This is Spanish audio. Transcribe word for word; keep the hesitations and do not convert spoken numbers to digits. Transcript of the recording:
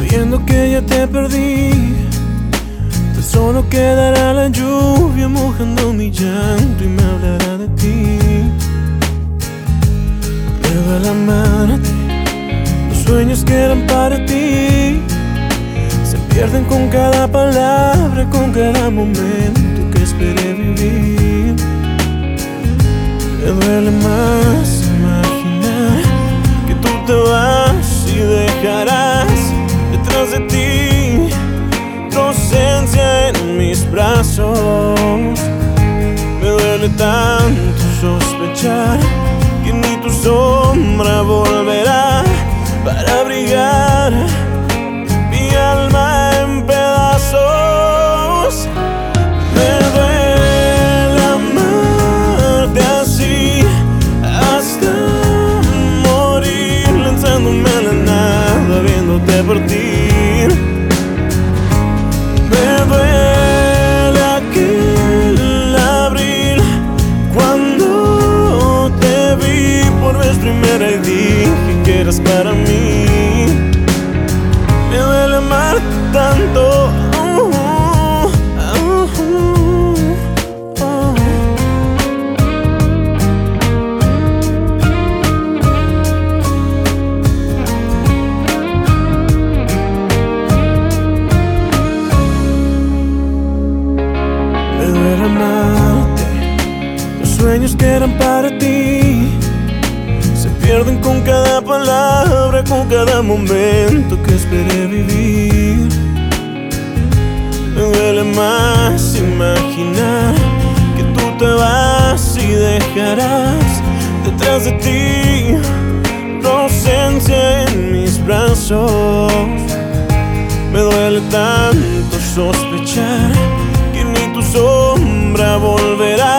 sabiendo que ya te perdí. Tan solo quedará la lluvia mojando mi llanto y me hablará de ti. Me duele amarte, los sueños que eran para ti se pierden con cada palabra, con cada momento que esperé vivir. Me duele más imaginar que tú te vas y dejarás detrás de ti tu ausencia en mis brazos. Me duele tanto sospechar que ni tu sombra volverá para abrigar mi alma en pedazos. Me duele amarte así hasta morir, lanzándome a la nada, viéndote partir. Me duele aquel abril cuando te vi por vez primera y dije que eras para mí. Me duele amarte tanto. uh, uh, uh, uh, uh. Me duele amarte, los sueños que eran para ti se pierden con cada palabra, con cada momento que esperé vivir. Me duele más imaginar que tú te vas y dejarás detrás de ti tu ausencia en mis brazos. Me duele tanto sospechar que ni tu sombra volverá